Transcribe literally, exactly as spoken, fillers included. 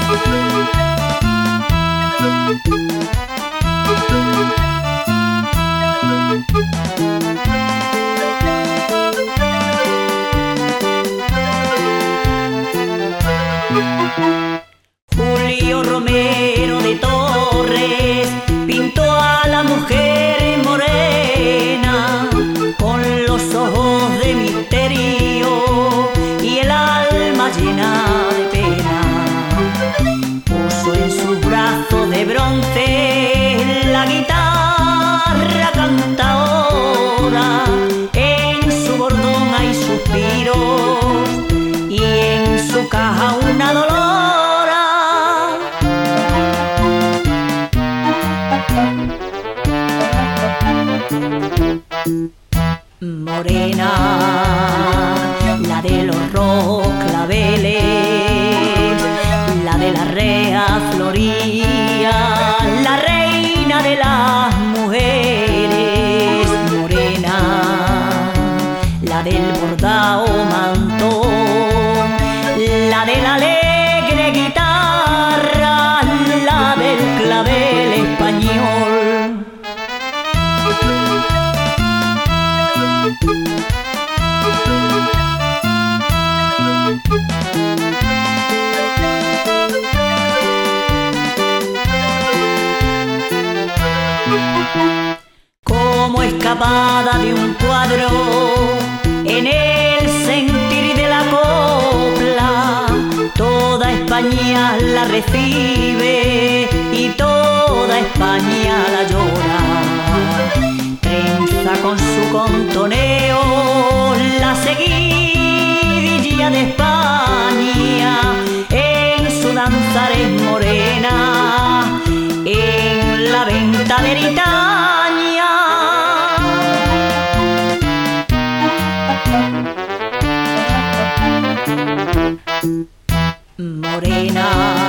Julio Romero de Torres pintó a la mujer morena con los ojos de misterio y el alma llena de pena. Puso en sus brazos de bronce la guitarra cantadora, en su bordón hay suspiros y en su caja una dolora. Morena, la de los rojos claveles, la de la rea floría, la reina de las mujeres. Morena, la del bordado mantón, la de la alegre guitarra, la del clavel español. Como escapada de un cuadro en el sentir de la copla, toda España la recibe y toda España la llora. Trenza con su contoneo la seguidilla de España, en su danzar es morena, en la venta de Eritaña. Morena,